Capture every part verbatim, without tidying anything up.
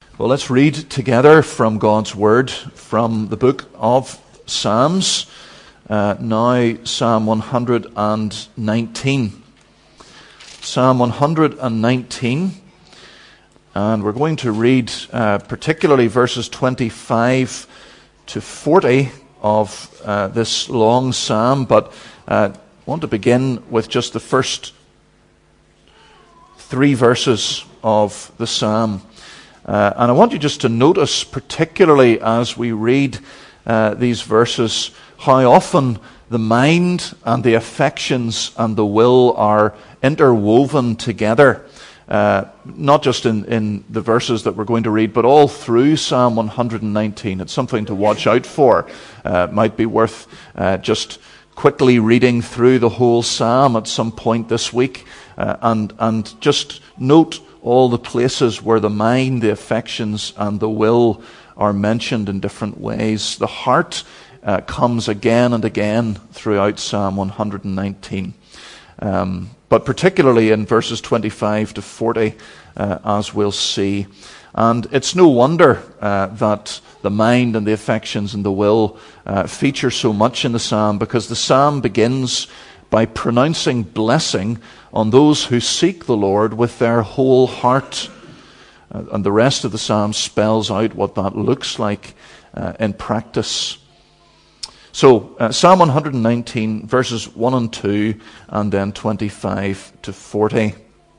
Well, let's read together from God's Word from the book of Psalms, uh, now Psalm one hundred nineteen. Psalm one hundred nineteen, and we're going to read uh, particularly verses twenty-five to forty of uh, this long psalm, but uh, I want to begin with just the first three verses of the psalm. Uh, and I want you just to notice, particularly as we read uh, these verses, how often the mind and the affections and the will are interwoven together. Uh, not just in, in the verses that we're going to read, but all through Psalm one hundred nineteen. It's something to watch out for. Uh, it might be worth uh, just quickly reading through the whole psalm at some point this week uh, and, and just note all the places where the mind, the affections, and the will are mentioned in different ways. The heart uh, comes again and again throughout Psalm one hundred nineteen. Um, but particularly in verses twenty-five to forty, uh, as we'll see. And it's no wonder uh, that the mind and the affections and the will uh, feature so much in the psalm, because the psalm begins by pronouncing blessing on those who seek the Lord with their whole heart. Uh, and the rest of the psalm spells out what that looks like uh, in practice. So, uh, Psalm one hundred nineteen, verses one and two, and then twenty-five to forty.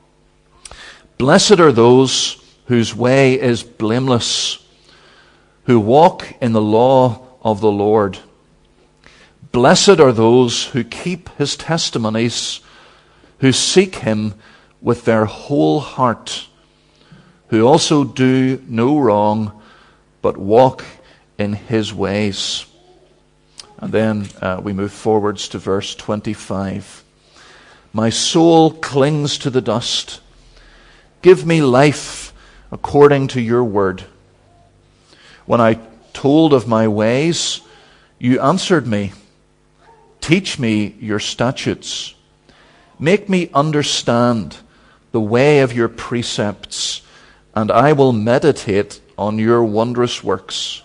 Blessed are those whose way is blameless, who walk in the law of the Lord. Blessed are those who keep his testimonies, who seek him with their whole heart, who also do no wrong, but walk in his ways. And then uh, we move forwards to verse twenty-five. My soul clings to the dust. Give me life according to your word. When I told of my ways, you answered me. Teach me your statutes. Make me understand the way of your precepts, and I will meditate on your wondrous works.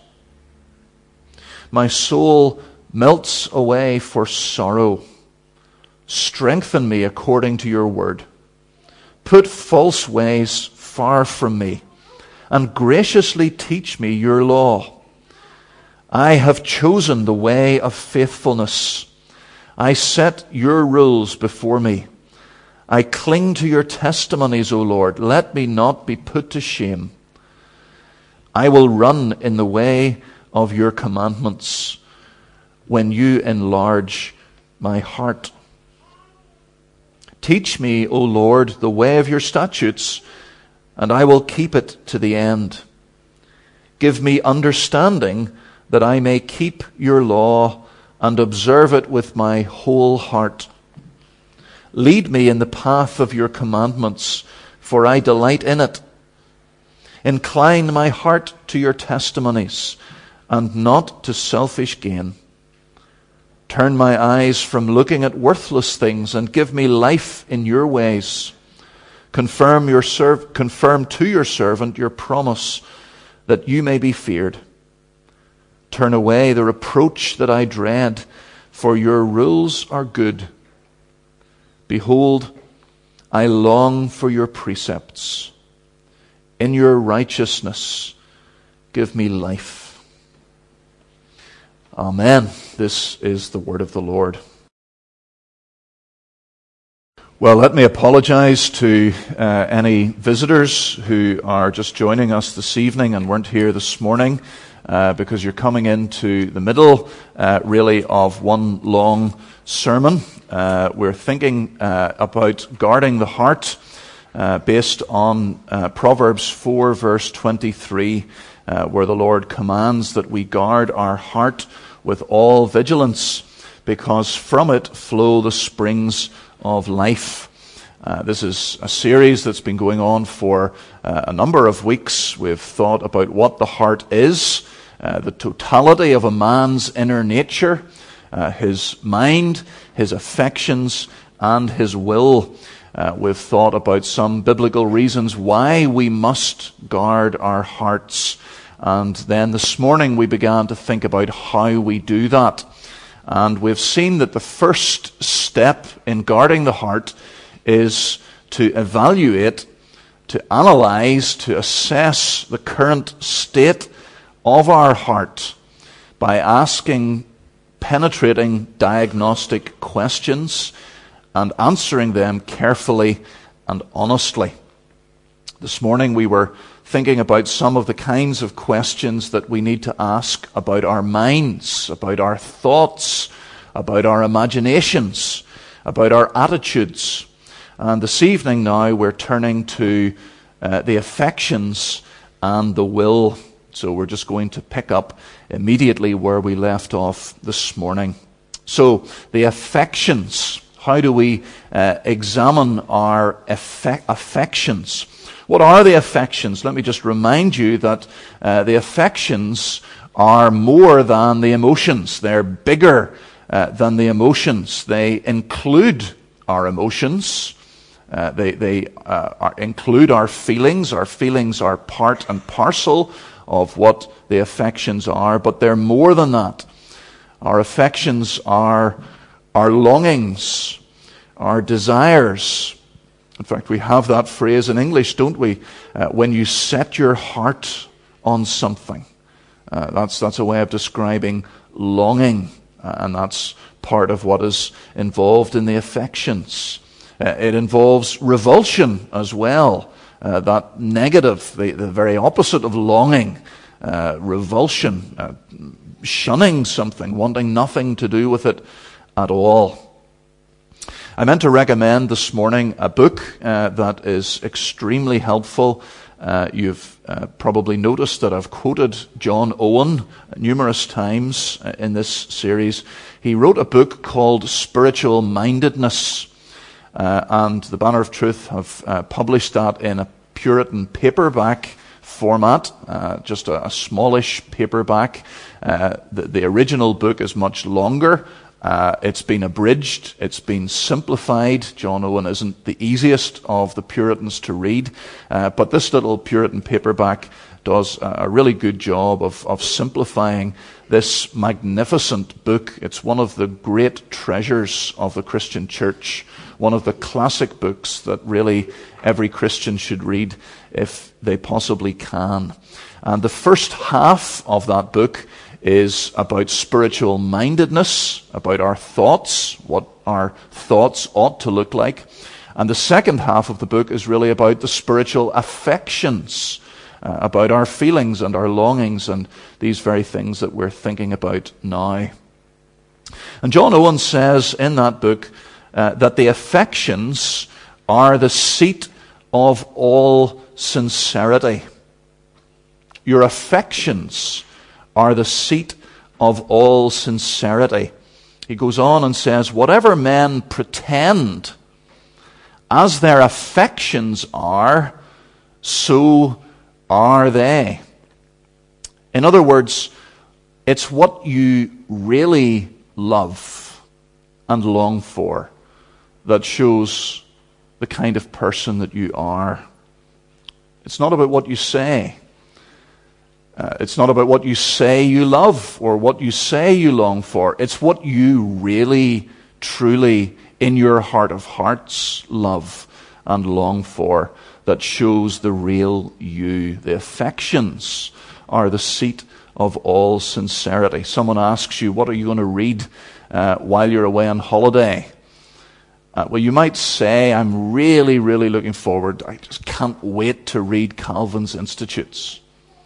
My soul melts away for sorrow. Strengthen me according to your word. Put false ways far from me, and graciously teach me your law. I have chosen the way of faithfulness. I set your rules before me. I cling to your testimonies, O Lord. Let me not be put to shame. I will run in the way of your commandments when you enlarge my heart. Teach me, O Lord, the way of your statutes, and I will keep it to the end. Give me understanding that I may keep your law and observe it with my whole heart. Lead me in the path of your commandments, for I delight in it. Incline my heart to your testimonies, and not to selfish gain. Turn my eyes from looking at worthless things, and give me life in your ways. Confirm your serv- confirm to your servant your promise, that you may be feared. Turn away the reproach that I dread, for your rules are good. Behold, I long for your precepts. In your righteousness, give me life. Amen. This is the word of the Lord. Well, let me apologize to uh, any visitors who are just joining us this evening and weren't here this morning. Uh, because you're coming into the middle, uh, really, of one long sermon. Uh, we're thinking uh, about guarding the heart uh, based on uh, Proverbs four, verse twenty-three, uh, where the Lord commands that we guard our heart with all vigilance, because from it flow the springs of life. Uh, this is a series that's been going on for uh, a number of weeks. We've thought about what the heart is, Uh, the totality of a man's inner nature, uh, his mind, his affections, and his will. Uh, we've thought about some biblical reasons why we must guard our hearts. And then this morning we began to think about how we do that. And we've seen that the first step in guarding the heart is to evaluate, to analyze, to assess the current state of our heart by asking penetrating diagnostic questions and answering them carefully and honestly. This morning we were thinking about some of the kinds of questions that we need to ask about our minds, about our thoughts, about our imaginations, about our attitudes. And this evening now we're turning to uh, the affections and the will. So we're just going to pick up immediately where we left off this morning. So the affections. How do we uh, examine our affe- affections? What are the affections? Let me just remind you that uh, the affections are more than the emotions. They're bigger uh, than the emotions. They include our emotions. Uh, they they uh, are, include our feelings. Our feelings are part and parcel of what the affections are, but they're more than that. Our affections are our longings, our desires. In fact, we have that phrase in English, don't we? Uh, when you set your heart on something. Uh, that's, that's a way of describing longing, uh, and that's part of what is involved in the affections. Uh, it involves revulsion as well. Uh, that negative, the, the very opposite of longing, uh, revulsion, uh, shunning something, wanting nothing to do with it at all. I meant to recommend this morning a book uh, that is extremely helpful. Uh, you've uh, probably noticed that I've quoted John Owen numerous times uh, in this series. He wrote a book called Spiritual Mindedness. Uh, and the Banner of Truth have uh, published that in a Puritan paperback format, uh, just a, a smallish paperback. Uh, the, the original book is much longer. Uh, it's been abridged. It's been simplified. John Owen isn't the easiest of the Puritans to read, uh, but this little Puritan paperback does a really good job of, of simplifying this magnificent book. It's one of the great treasures of the Christian church, one of the classic books that really every Christian should read if they possibly can. And the first half of that book is about spiritual mindedness, about our thoughts, what our thoughts ought to look like. And the second half of the book is really about the spiritual affections, uh, about our feelings and our longings and these very things that we're thinking about now. And John Owen says in that book uh, that the affections are the seat of all sincerity. Your affections are the seat of all sincerity. He goes on and says, whatever men pretend, as their affections are, so are they. In other words, it's what you really love and long for that shows the kind of person that you are. It's not about what you say. Uh, it's not about what you say you love or what you say you long for. It's what you really, truly, in your heart of hearts, love and long for that shows the real you. The affections are the seat of all sincerity. Someone asks you, what are you going to read uh, while you're away on holiday? Uh, well, you might say, I'm really, really looking forward. I just can't wait to read Calvin's Institutes.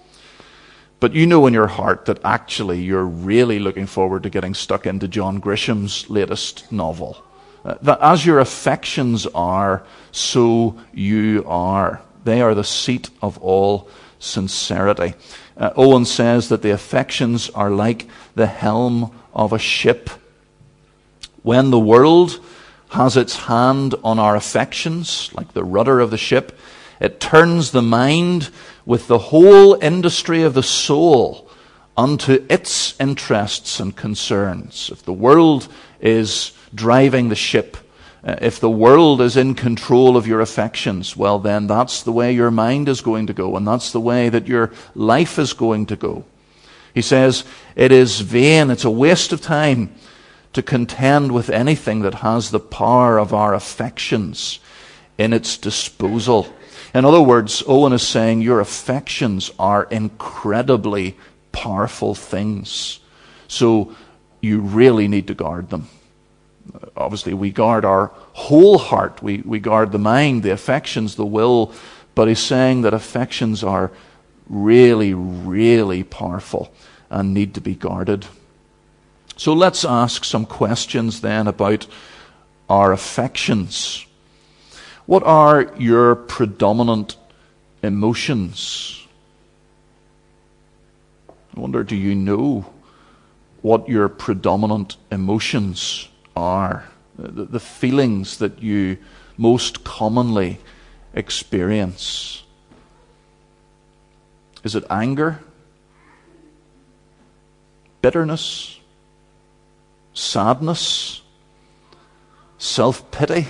But you know in your heart that actually you're really looking forward to getting stuck into John Grisham's latest novel. Uh, that as your affections are, so you are. They are the seat of all sincerity. Uh, Owen says that the affections are like the helm of a ship. When the world has its hand on our affections, like the rudder of the ship, it turns the mind with the whole industry of the soul unto its interests and concerns. If the world is driving the ship, Uh, if the world is in control of your affections, well then that's the way your mind is going to go, and that's the way that your life is going to go. He says, it is vain, it's a waste of time to contend with anything that has the power of our affections in its disposal. In other words, Owen is saying your affections are incredibly powerful things. So you really need to guard them. Obviously, we guard our whole heart. We, we guard the mind, the affections, the will. But he's saying that affections are really, really powerful and need to be guarded. So let's ask some questions then about our affections. What are your predominant emotions? I wonder, do you know what your predominant emotions are? The, the feelings that you most commonly experience. Is it anger? Bitterness? Sadness? Self-pity?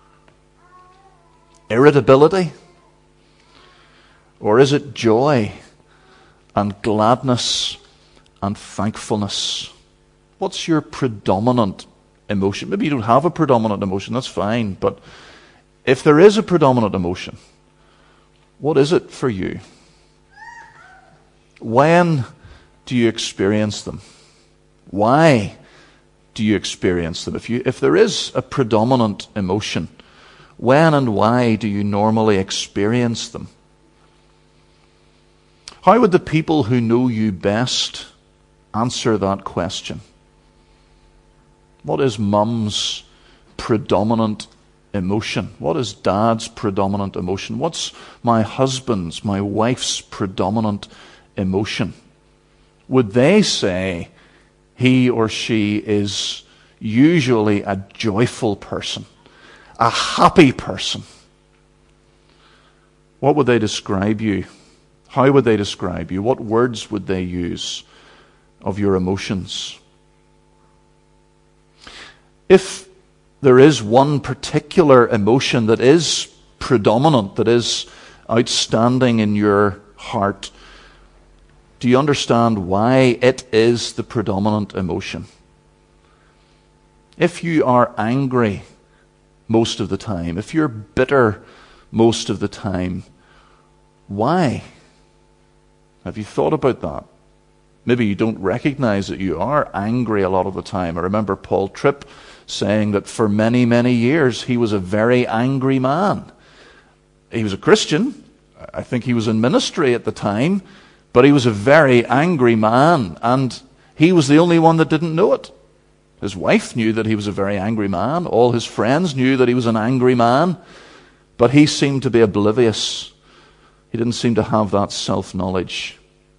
Irritability? Or is it joy and gladness and thankfulness? What's your predominant emotion? Maybe you don't have a predominant emotion, that's fine, but if there is a predominant emotion, what is it for you? When do you experience them? Why do you experience them? If you, if there is a predominant emotion, when and why do you normally experience them? How would the people who know you best answer that question? What is mum's predominant emotion? What is dad's predominant emotion? What's my husband's, my wife's predominant emotion? Would they say he or she is usually a joyful person, a happy person? What would they describe you? How would they describe you? What words would they use of your emotions? If there is one particular emotion that is predominant, that is outstanding in your heart, do you understand why it is the predominant emotion? If you are angry most of the time, if you're bitter most of the time, why? Have you thought about that? Maybe you don't recognize that you are angry a lot of the time. I remember Paul Tripp saying that for many, many years he was a very angry man. He was a Christian. I think he was in ministry at the time, but he was a very angry man, and he was the only one that didn't know it. His wife knew that he was a very angry man. All his friends knew that he was an angry man, but he seemed to be oblivious. He didn't seem to have that self-knowledge.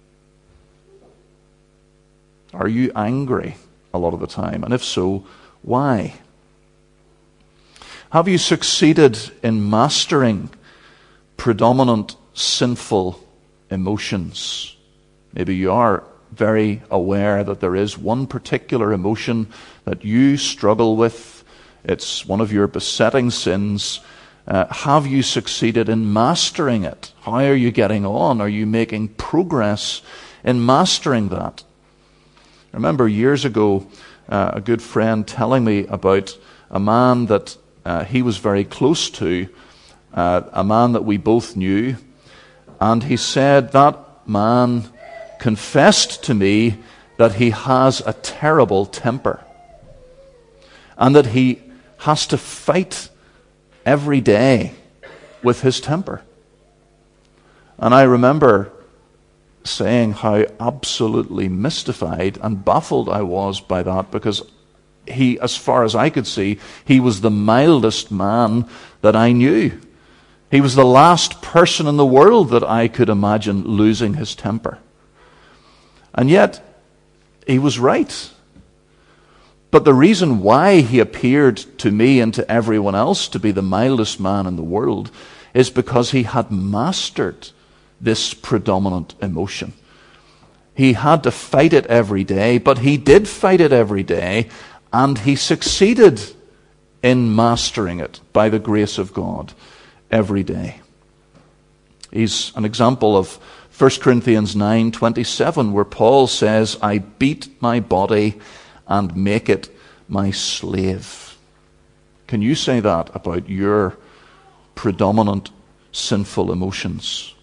Are you angry a lot of the time? And if so, why? Have you succeeded in mastering predominant sinful emotions? Maybe you are very aware that there is one particular emotion that you struggle with. It's one of your besetting sins. Uh, have you succeeded in mastering it? How are you getting on? Are you making progress in mastering that? I remember years ago uh, a good friend telling me about a man that uh, he was very close to, uh, a man that we both knew, and he said that man confessed to me that he has a terrible temper and that he has to fight every day with his temper. And I remember saying how absolutely mystified and baffled I was by that, because he, as far as I could see, he was the mildest man that I knew. He was the last person in the world that I could imagine losing his temper. And yet, he was right. But the reason why he appeared to me and to everyone else to be the mildest man in the world is because he had mastered this predominant emotion. He had to fight it every day, but he did fight it every day, and he succeeded in mastering it by the grace of God every day. He's an example of First Corinthians nine twenty-seven, where Paul says, I beat my body and make it my slave. Can you say that about your predominant sinful emotions?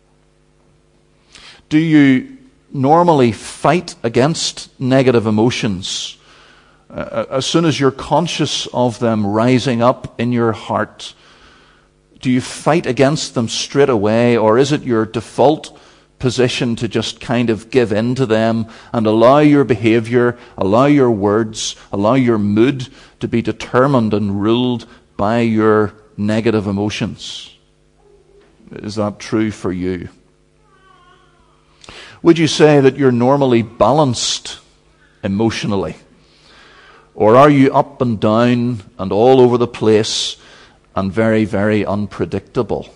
Do you normally fight against negative emotions uh, as soon as you're conscious of them rising up in your heart? Do you fight against them straight away, or is it your default position to just kind of give in to them and allow your behavior, allow your words, allow your mood to be determined and ruled by your negative emotions? Is that true for you? Would you say that you're normally balanced emotionally? Or are you up and down and all over the place and very, very unpredictable?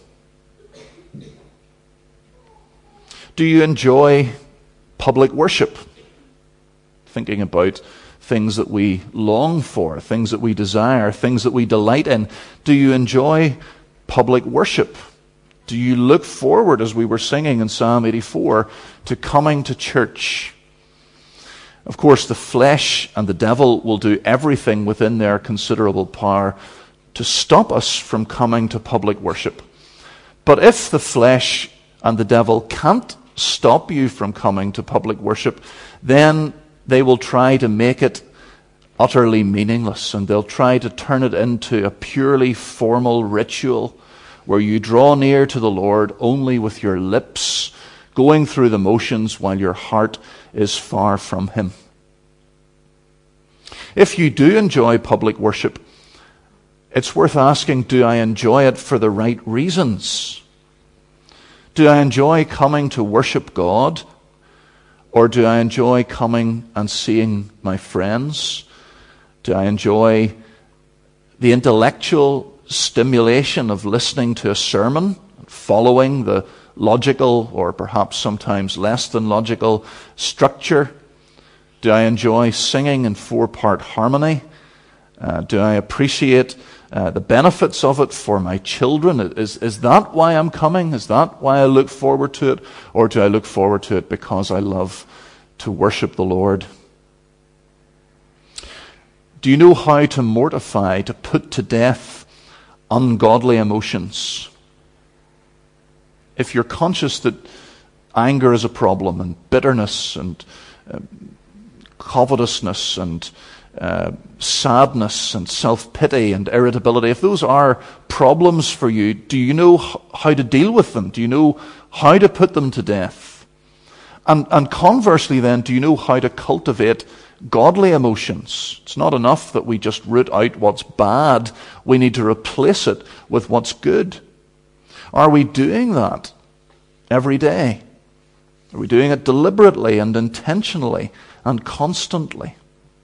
Do you enjoy public worship? Thinking about things that we long for, things that we desire, things that we delight in. Do you enjoy public worship? Do you look forward, as we were singing in Psalm eighty-four, to coming to church? Of course, the flesh and the devil will do everything within their considerable power to stop us from coming to public worship. But if the flesh and the devil can't stop you from coming to public worship, then they will try to make it utterly meaningless, and they'll try to turn it into a purely formal ritual where you draw near to the Lord only with your lips, going through the motions while your heart is far from Him. If you do enjoy public worship, it's worth asking, do I enjoy it for the right reasons? Do I enjoy coming to worship God? Or do I enjoy coming and seeing my friends? Do I enjoy the intellectual stimulation of listening to a sermon, following the logical or perhaps sometimes less than logical structure? Do I enjoy singing in four-part harmony? Uh, do I appreciate uh, the benefits of it for my children? Is, is that why I'm coming? Is that why I look forward to it? Or do I look forward to it because I love to worship the Lord? Do you know how to mortify, to put to death ungodly emotions? If you're conscious that anger is a problem, and bitterness, and uh, covetousness, and uh, sadness, and self-pity, and irritability, if those are problems for you, do you know h- how to deal with them? Do you know how to put them to death? And, and conversely then, do you know how to cultivate godly emotions? It's not enough that we just root out what's bad. We need to replace it with what's good. Are we doing that every day? Are we doing it deliberately and intentionally and constantly?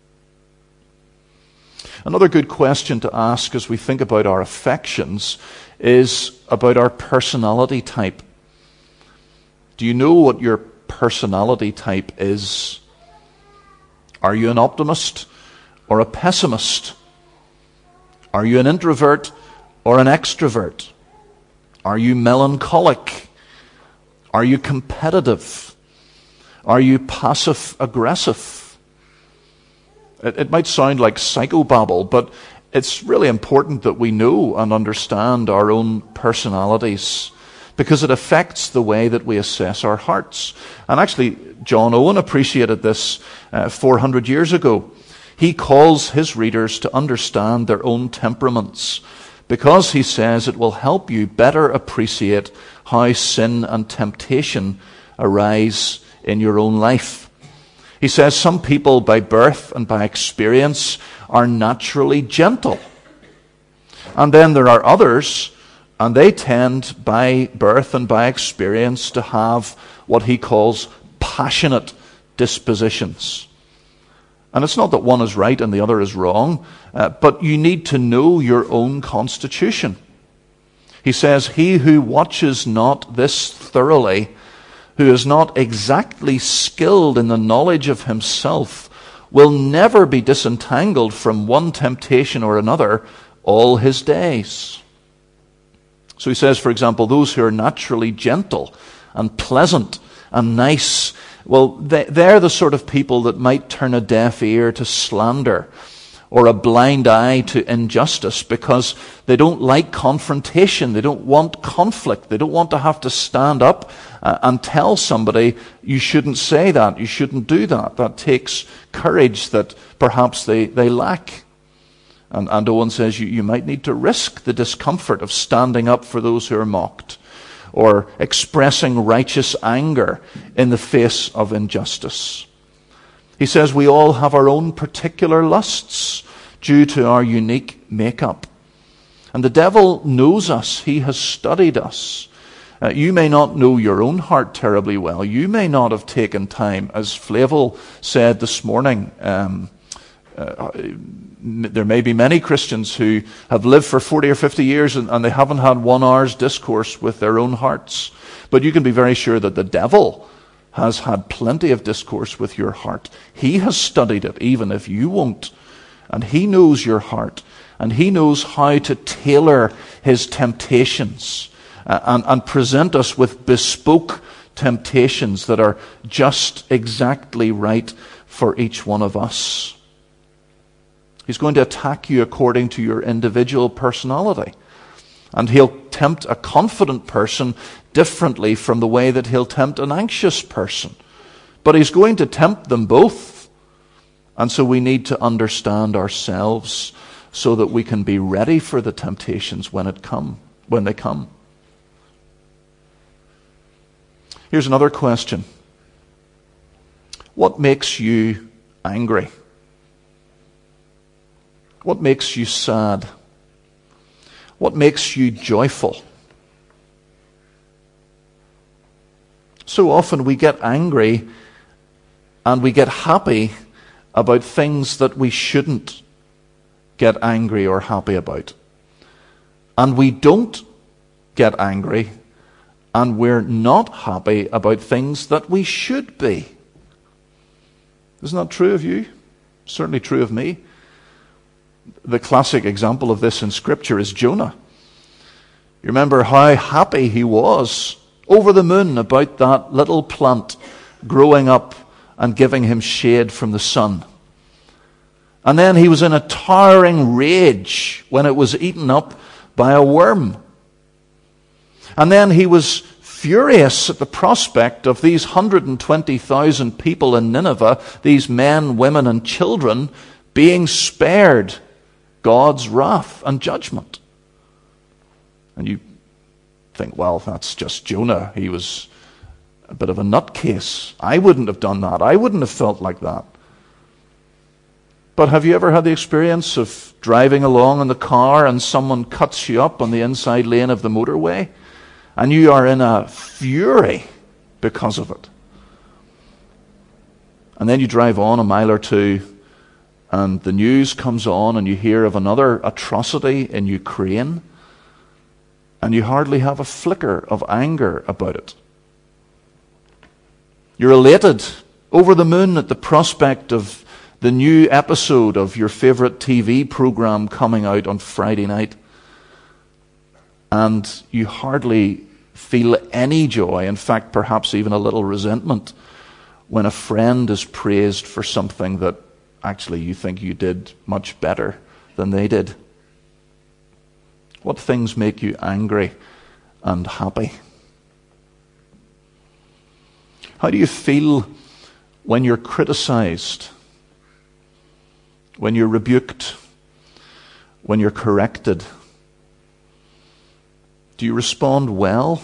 Another good question to ask as we think about our affections is about our personality type. Do you know what your personality type is? Are you an optimist or a pessimist? Are you an introvert or an extrovert? Are you melancholic? Are you competitive? Are you passive-aggressive? It, it might sound like psychobabble, but it's really important that we know and understand our own personalities, because it affects the way that we assess our hearts. And actually, John Owen appreciated this uh, four hundred years ago. He calls his readers to understand their own temperaments, because he says it will help you better appreciate how sin and temptation arise in your own life. He says some people by birth and by experience are naturally gentle. And then there are others, and they tend by birth and by experience to have what he calls passionate dispositions. And it's not that one is right and the other is wrong, uh, but you need to know your own constitution. He says, he who watches not this thoroughly, who is not exactly skilled in the knowledge of himself, will never be disentangled from one temptation or another all his days. So he says, for example, those who are naturally gentle and pleasant and nice, well, they, they're the sort of people that might turn a deaf ear to slander or a blind eye to injustice because they don't like confrontation. They don't want conflict. They don't want to have to stand up uh, and tell somebody, you shouldn't say that, you shouldn't do that. That takes courage that perhaps they, they lack. And, and Owen says you, you might need to risk the discomfort of standing up for those who are mocked or expressing righteous anger in the face of injustice. He says we all have our own particular lusts due to our unique makeup. And the devil knows us. He has studied us. Uh, you may not know your own heart terribly well. You may not have taken time, as Flavel said this morning. Um, uh, there may be many Christians who have lived for forty or fifty years and, and they haven't had one hour's discourse with their own hearts. But you can be very sure that the devil has had plenty of discourse with your heart. He has studied it, even if you won't. And he knows your heart. And he knows how to tailor his temptations uh, and, and present us with bespoke temptations that are just exactly right for each one of us. He's going to attack you according to your individual personality. And he'll tempt a confident person differently from the way that he'll tempt an anxious person. But he's going to tempt them both. And so we need to understand ourselves so that we can be ready for the temptations when it come, when they come. Here's another question. What makes you angry? What makes you sad? What makes you joyful? So often we get angry and we get happy about things that we shouldn't get angry or happy about. And we don't get angry and we're not happy about things that we should be. Isn't that true of you? Certainly true of me. The classic example of this in Scripture is Jonah. You remember how happy he was, over the moon, about that little plant growing up and giving him shade from the sun. And then he was in a towering rage when it was eaten up by a worm. And then he was furious at the prospect of these one hundred twenty thousand people in Nineveh, these men, women, and children, being spared God's wrath and judgment. And you think, well, that's just Jonah. He was a bit of a nutcase. I wouldn't have done that. I wouldn't have felt like that. But have you ever had the experience of driving along in the car and someone cuts you up on the inside lane of the motorway and you are in a fury because of it? And then you drive on a mile or two and the news comes on and you hear of another atrocity in Ukraine and you hardly have a flicker of anger about it. You're elated, over the moon at the prospect of the new episode of your favorite T V program coming out on Friday night. And you hardly feel any joy, in fact, perhaps even a little resentment, when a friend is praised for something that actually you think you did much better than they did. What things make you angry and happy? How do you feel when you're criticized, when you're rebuked, when you're corrected? Do you respond well?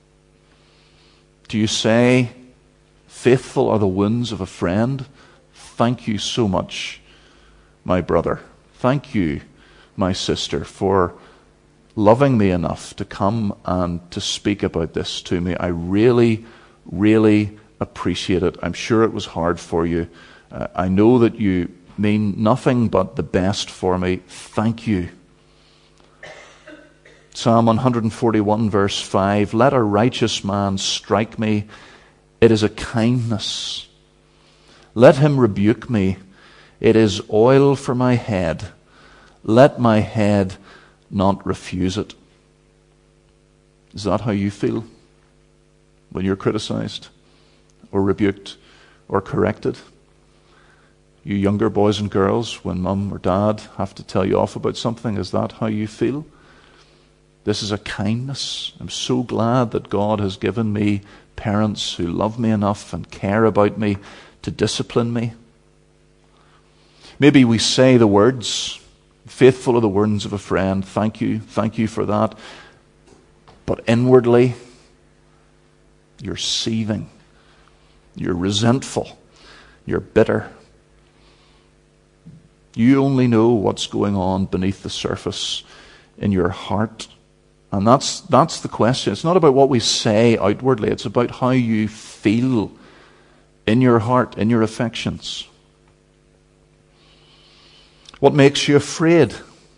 Do you say, faithful are the wounds of a friend? Thank you so much, my brother. Thank you, my sister, for loving me enough to come and to speak about this to me. I really, really appreciate it. I'm sure it was hard for you. Uh, I know that you mean nothing but the best for me. Thank you. Psalm one forty-one verse five, let a righteous man strike me. It is a kindness. Let him rebuke me. It is oil for my head. Let my head not refuse it. Is that how you feel when you're criticized or rebuked or corrected? You younger boys and girls, when mum or dad have to tell you off about something, is that how you feel? This is a kindness. I'm so glad that God has given me parents who love me enough and care about me to discipline me. Maybe we say the words, faithful are the words of a friend, thank you, thank you for that. But inwardly, you're seething, you're resentful, you're bitter. You only know what's going on beneath the surface in your heart. And that's that's the question. It's not about what we say outwardly. It's about how you feel in your heart, in your affections. What makes you afraid?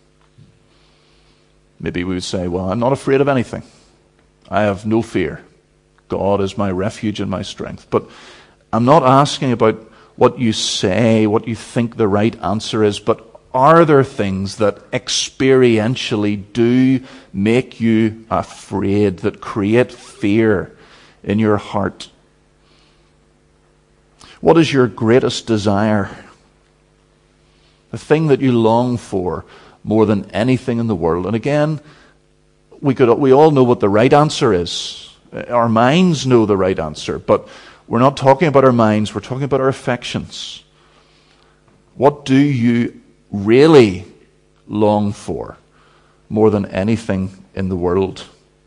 Maybe we would say, well, I'm not afraid of anything. I have no fear. God is my refuge and my strength. But I'm not asking about what you say, what you think the right answer is, but are there things that experientially do make you afraid, that create fear in your heart? What is your greatest desire? The thing that you long for more than anything in the world. And again, we could we all know what the right answer is. Our minds know the right answer, but we're not talking about our minds, we're talking about our affections. What do you really long for more than anything in the world?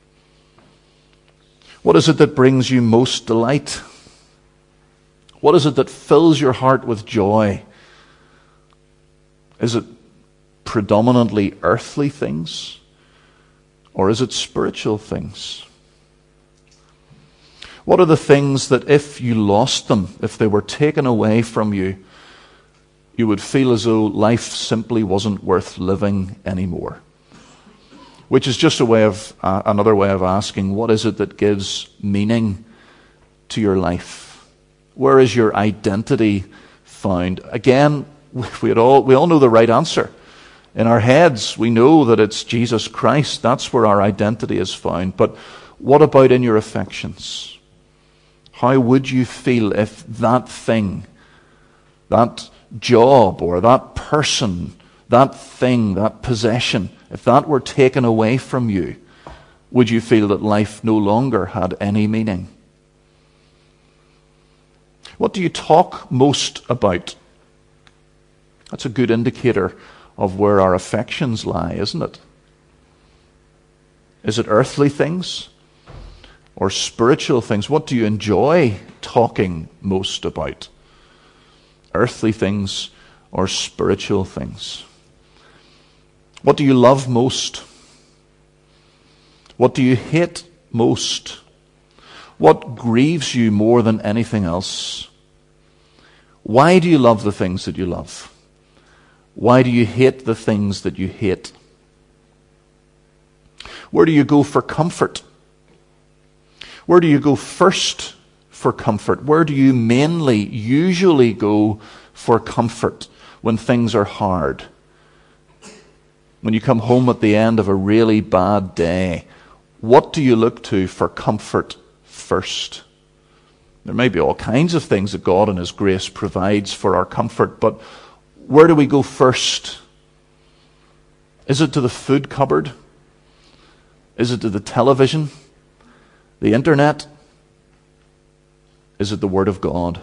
What is it that brings you most delight? What is it that fills your heart with joy? Is it predominantly earthly things, or is it spiritual things? What are the things that if you lost them, if they were taken away from you, you would feel as though life simply wasn't worth living anymore? Which is just a way of uh, another way of asking, what is it that gives meaning to your life? Where is your identity found? Again, we all we all know the right answer. In our heads, we know that it's Jesus Christ. That's where our identity is found. But what about in your affections? How would you feel if that thing, that job or that person, that thing, that possession, if that were taken away from you, would you feel that life no longer had any meaning? What do you talk most about? That's a good indicator of where our affections lie, isn't it? Is it earthly things or spiritual things? What do you enjoy talking most about? Earthly things or spiritual things? What do you love most? What do you hate most? What grieves you more than anything else? Why do you love the things that you love? Why do you hate the things that you hate? Where do you go for comfort? Where do you go first for comfort? Where do you mainly, usually go for comfort when things are hard? When you come home at the end of a really bad day, what do you look to for comfort first? There may be all kinds of things that God in His grace provides for our comfort, but where do we go first? Is it to the food cupboard? Is it to the television? The internet? Is it the Word of God?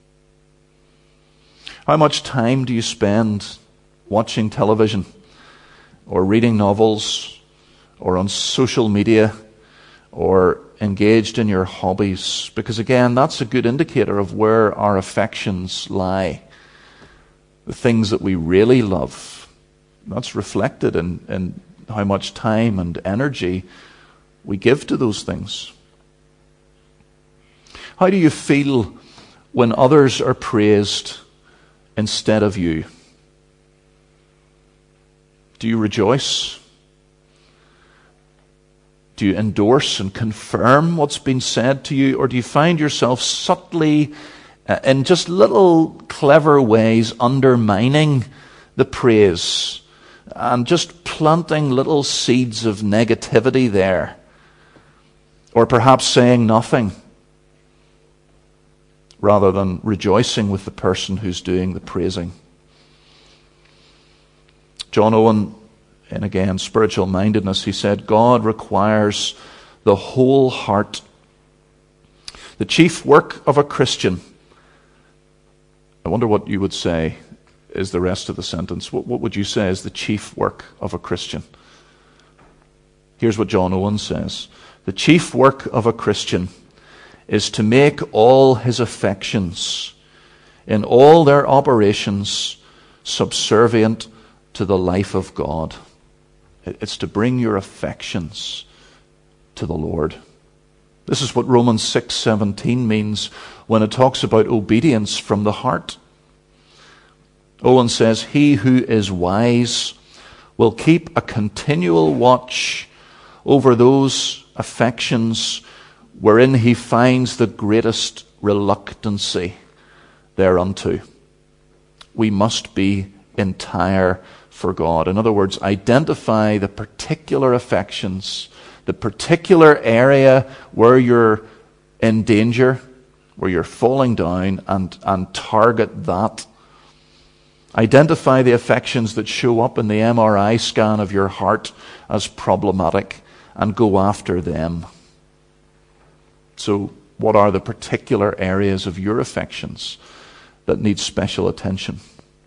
How much time do you spend watching television or reading novels or on social media or engaged in your hobbies? Because again, that's a good indicator of where our affections lie. The things that we really love. That's reflected in, in how much time and energy we give to those things. How do you feel when others are praised instead of you? Do you rejoice? Do you endorse and confirm what's been said to you? Or do you find yourself subtly uh, in just little clever ways undermining the praise and just planting little seeds of negativity there, or perhaps saying nothing rather than rejoicing with the person who's doing the praising. John Owen, and again, spiritual mindedness, he said, God requires the whole heart. The chief work of a Christian, I wonder what you would say is the rest of the sentence. What, what would you say is the chief work of a Christian? Here's what John Owen says. The chief work of a Christian is to make all his affections in all their operations subservient to the life of God. It's to bring your affections to the Lord. This is what Romans six seventeen means when it talks about obedience from the heart. Owen says, he who is wise will keep a continual watch over those affections wherein he finds the greatest reluctancy thereunto. We must be entire for God. In other words, identify the particular affections, the particular area where you're in danger, where you're falling down, and, and target that. Identify the affections that show up in the M R I scan of your heart as problematic and go after them. So, what are the particular areas of your affections that need special attention?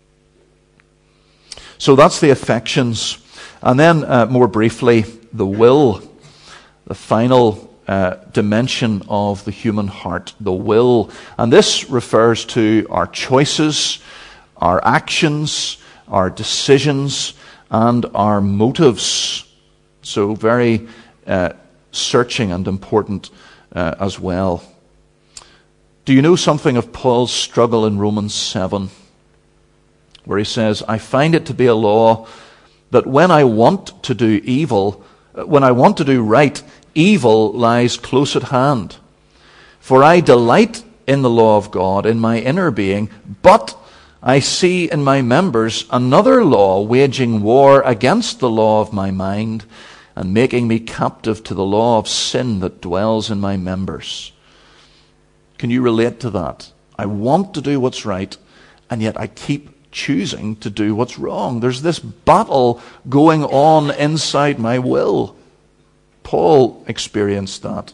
So that's the affections. And then, uh, more briefly, the will, the final uh, dimension of the human heart, the will. And this refers to our choices, our actions, our decisions, and our motives. So very uh, searching and important uh, as well. Do you know something of Paul's struggle in Romans seven? Where he says, I find it to be a law that when I want to do evil, when I want to do right, evil lies close at hand. For I delight in the law of God in my inner being, but I see in my members another law waging war against the law of my mind and making me captive to the law of sin that dwells in my members. Can you relate to that? I want to do what's right, and yet I keep choosing to do what's wrong. There's this battle going on inside my will. Paul experienced that.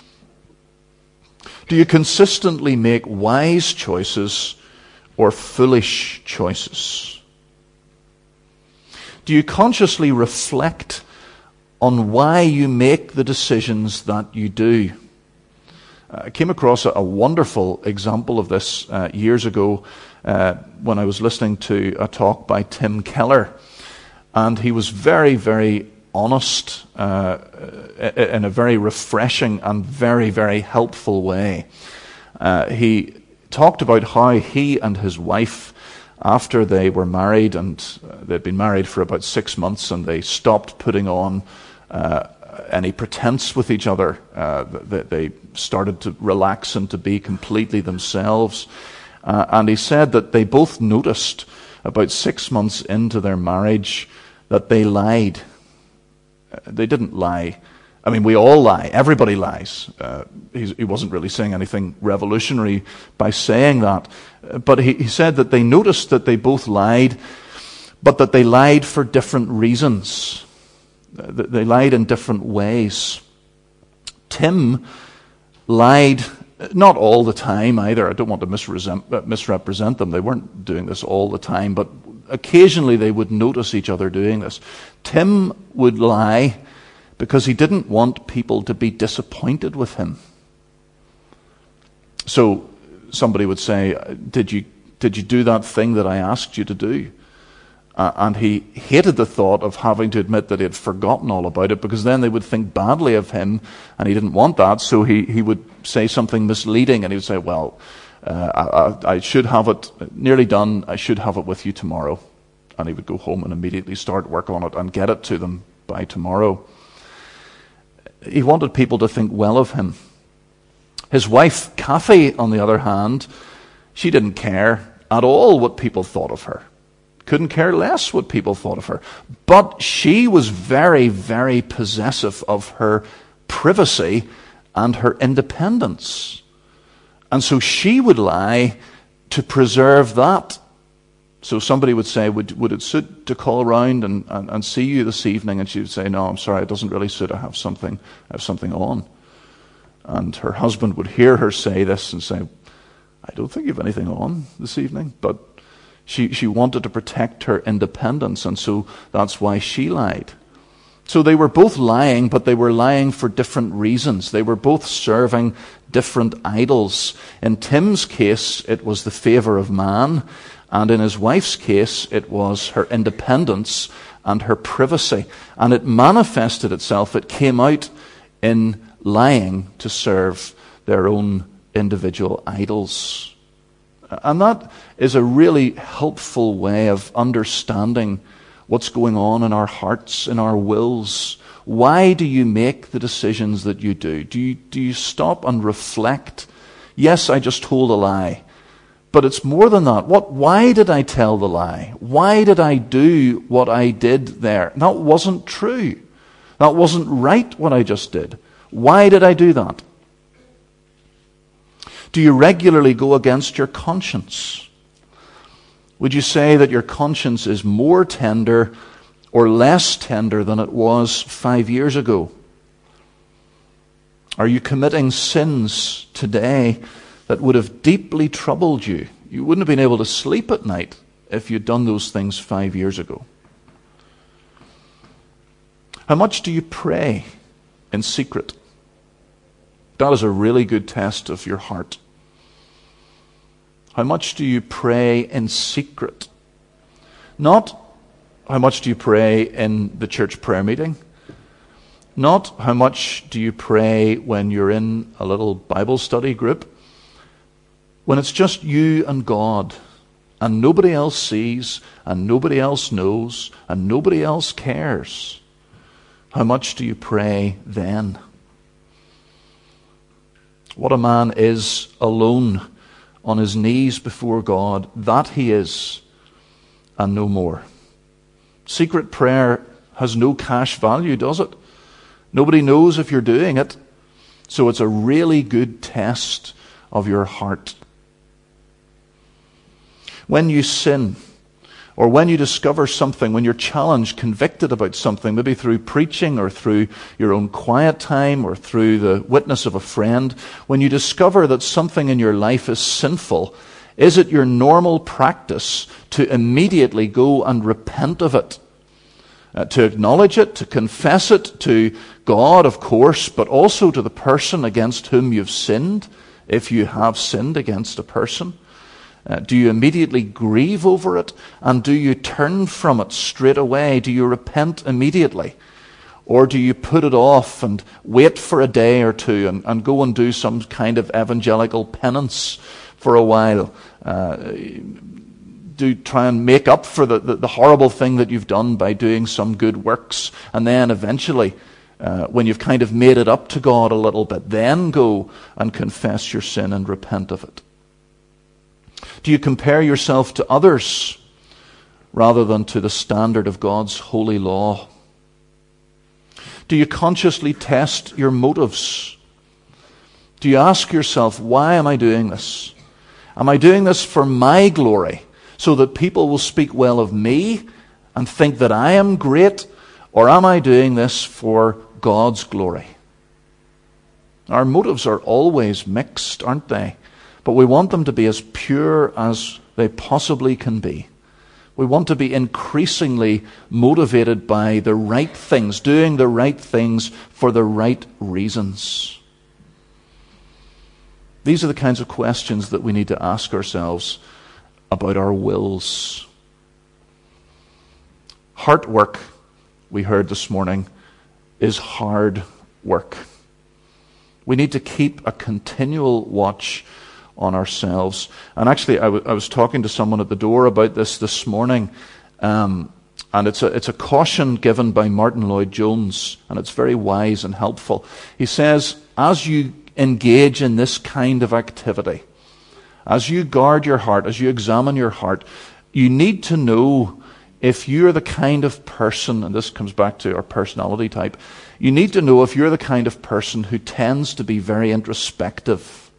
Do you consistently make wise choices or foolish choices? Do you consciously reflect on why you make the decisions that you do? I came across a, a wonderful example of this uh, years ago uh, when I was listening to a talk by Tim Keller. And he was very, very honest uh, in a very refreshing and very, very helpful way. Uh, he talked about how he and his wife, after they were married, and they'd been married for about six months, and they stopped putting on uh, any pretense with each other. Uh, that they started to relax and to be completely themselves. Uh, and he said that they both noticed about six months into their marriage that they lied. They didn't lie. I mean, we all lie. Everybody lies. Uh, he wasn't really saying anything revolutionary by saying that. But he, he said that they noticed that they both lied, but that they lied for different reasons. They lied in different ways. Tim lied, not all the time either. I don't want to misrepresent, misrepresent them. They weren't doing this all the time, but occasionally they would notice each other doing this. Tim would lie because he didn't want people to be disappointed with him. So somebody would say, did you did you do that thing that I asked you to do? Uh, and he hated the thought of having to admit that he had forgotten all about it, because then they would think badly of him, and he didn't want that. So he, he would say something misleading, and he would say, well, uh, I, I should have it nearly done. I should have it with you tomorrow. And he would go home and immediately start work on it and get it to them by tomorrow. He wanted people to think well of him. His wife, Kathy, on the other hand, She didn't care at all what people thought of her. Couldn't care less what people thought of her. But she was very, very possessive of her privacy and her independence. And so she would lie to preserve that. So somebody would say, would, would it suit to call around and, and, and see you this evening? And she would say, no, I'm sorry, it doesn't really suit. I have something, I have something on. And her husband would hear her say this and say, I don't think you have anything on this evening. But she, she wanted to protect her independence, and so that's why she lied. So they were both lying, but they were lying for different reasons. They were both serving different idols. In Tim's case, it was the favor of man, and in his wife's case, it was her independence and her privacy. And it manifested itself, it came out in lying to serve their own individual idols. And that is a really helpful way of understanding what's going on in our hearts, in our wills. Why do you make the decisions that you do? Do you, do you stop and reflect? Yes, I just told a lie. But it's more than that. What? Why did I tell the lie? Why did I do what I did there? That wasn't true. That wasn't right what I just did. Why did I do that? Do you regularly go against your conscience? Would you say that your conscience is more tender or less tender than it was five years ago? Are you committing sins today that would have deeply troubled you? You wouldn't have been able to sleep at night if you'd done those things five years ago. How much do you pray in secret? That is a really good test of your heart. How much do you pray in secret? Not how much do you pray in the church prayer meeting? Not how much do you pray when you're in a little Bible study group? When it's just you and God, and nobody else sees, and nobody else knows, and nobody else cares. How much do you pray then? What a man is alone on his knees before God, that he is, and no more. Secret prayer has no cash value, does it? Nobody knows if you're doing it. So it's a really good test of your heart. When you sin, or when you discover something, when you're challenged, convicted about something, maybe through preaching or through your own quiet time or through the witness of a friend, when you discover that something in your life is sinful, is it your normal practice to immediately go and repent of it? Uh, to acknowledge it, to confess it to God, of course, but also to the person against whom you've sinned, if you have sinned against a person? Uh, do you immediately grieve over it? And do you turn from it straight away? Do you repent immediately? Or do you put it off and wait for a day or two and, and go and do some kind of evangelical penance for a while? Uh, do try and make up for the, the, the horrible thing that you've done by doing some good works. And then eventually, uh, when you've kind of made it up to God a little bit, then go and confess your sin and repent of it. Do you compare yourself to others rather than to the standard of God's holy law? Do you consciously test your motives? Do you ask yourself, why am I doing this? Am I doing this for my glory, so that people will speak well of me and think that I am great? Or am I doing this for God's glory? Our motives are always mixed, aren't they? But we want them to be as pure as they possibly can be. We want to be increasingly motivated by the right things, doing the right things for the right reasons. These are the kinds of questions that we need to ask ourselves about our wills. Heart work, we heard this morning, is hard work. We need to keep a continual watch on ourselves. And actually, I, w- I was talking to someone at the door about this this morning, um, and it's a, it's a caution given by Martin Lloyd-Jones, and it's very wise and helpful. He says, as you engage in this kind of activity, as you guard your heart, as you examine your heart, you need to know if you're the kind of person, and this comes back to our personality type, you need to know if you're the kind of person who tends to be very introspective.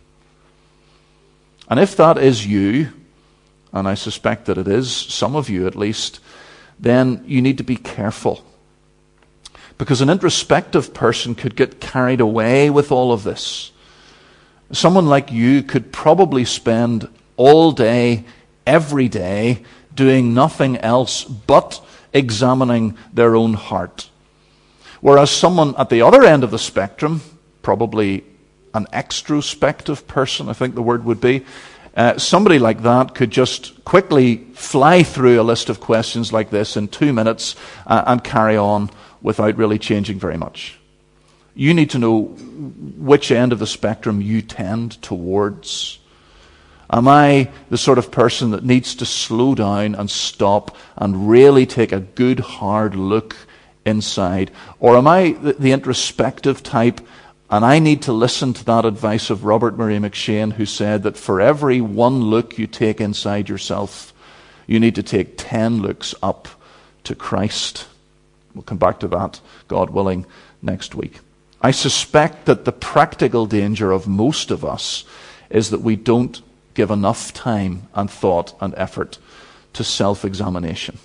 And if that is you, and I suspect that it is, some of you at least, then you need to be careful. Because an introspective person could get carried away with all of this. Someone like you could probably spend all day, every day, doing nothing else but examining their own heart. Whereas someone at the other end of the spectrum, probably an extrospective person, I think the word would be, uh, somebody like that could just quickly fly through a list of questions like this in two minutes uh, and carry on without really changing very much. You need to know which end of the spectrum you tend towards. Am I the sort of person that needs to slow down and stop and really take a good hard look inside? Or am I the, the introspective type, and I need to listen to that advice of Robert Murray McShane, who said that for every one look you take inside yourself, you need to take ten looks up to Christ. We'll come back to that, God willing, next week. I suspect that the practical danger of most of us is that we don't give enough time and thought and effort to self-examination.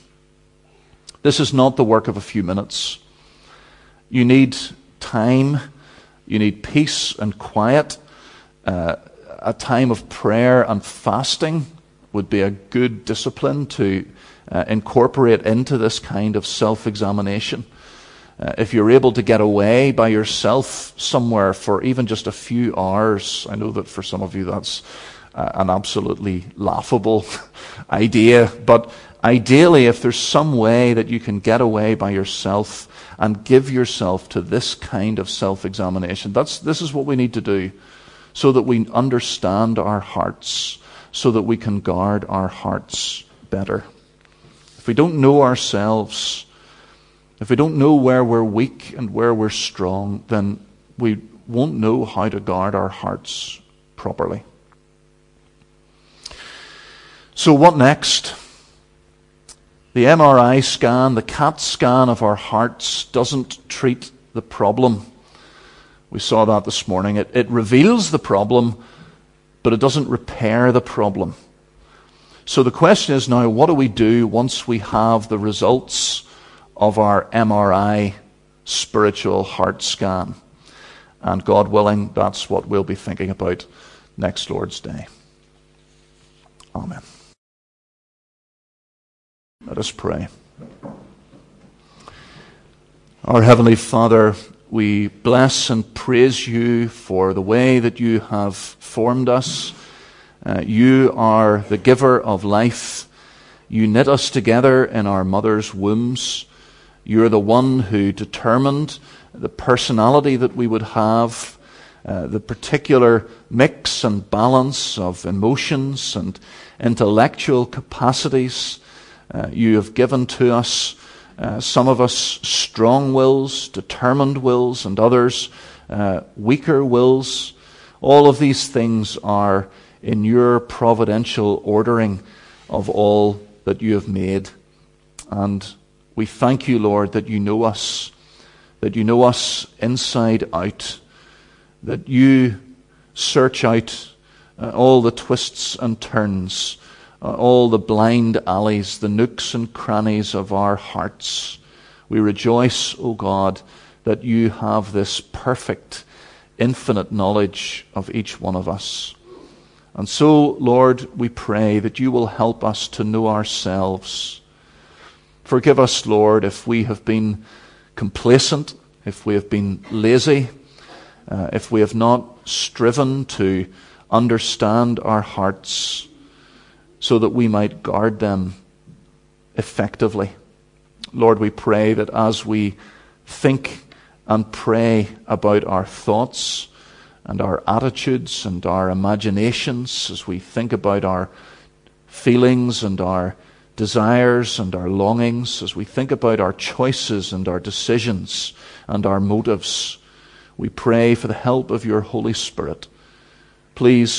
This is not the work of a few minutes. You need time, you need peace and quiet. Uh, a time of prayer and fasting would be a good discipline to uh, incorporate into this kind of self-examination. Uh, if you're able to get away by yourself somewhere for even just a few hours, I know that for some of you that's uh, an absolutely laughable idea, but ideally if there's some way that you can get away by yourself and give yourself to this kind of self-examination, that's this is what we need to do so that we understand our hearts, so that we can guard our hearts better. If we don't know ourselves, if we don't know where we're weak and where we're strong, then we won't know how to guard our hearts properly. So what next? The M R I scan, the CAT scan of our hearts doesn't treat the problem. We saw that this morning. It, it reveals the problem, but it doesn't repair the problem. So the question is now, what do we do once we have the results of our M R I spiritual heart scan? And God willing, that's what we'll be thinking about next Lord's Day. Amen. Let us pray. Our Heavenly Father, we bless and praise you for the way that you have formed us. Uh, you are the giver of life. You knit us together in our mother's wombs. You're the one who determined the personality that we would have, uh, the particular mix and balance of emotions and intellectual capacities. Uh, you have given to us, uh, some of us strong wills, determined wills, and others uh, weaker wills. All of these things are in your providential ordering of all that you have made. And we thank you, Lord, that you know us, that you know us inside out, that you search out uh, all the twists and turns, uh, all the blind alleys, the nooks and crannies of our hearts. We rejoice, O God, that you have this perfect, infinite knowledge of each one of us. And so, Lord, we pray that you will help us to know ourselves. Forgive us, Lord, if we have been complacent, if we have been lazy, uh, if we have not striven to understand our hearts so that we might guard them effectively. Lord, we pray that as we think and pray about our thoughts and our attitudes and our imaginations, as we think about our feelings and our desires and our longings, as we think about our choices and our decisions and our motives, we pray for the help of your Holy Spirit. Please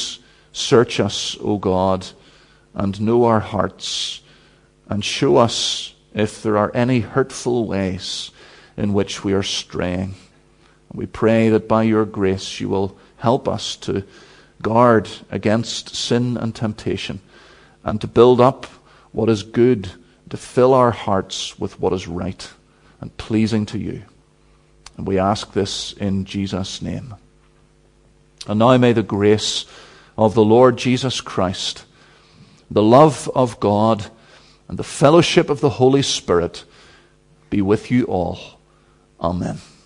Search us, O God, and know our hearts, and show us if there are any hurtful ways in which we are straying. We pray that by your grace you will help us to guard against sin and temptation, and to build up what is good, to fill our hearts with what is right and pleasing to you. And we ask this in Jesus' name. And now may the grace of the Lord Jesus Christ, the love of God, and the fellowship of the Holy Spirit be with you all. Amen.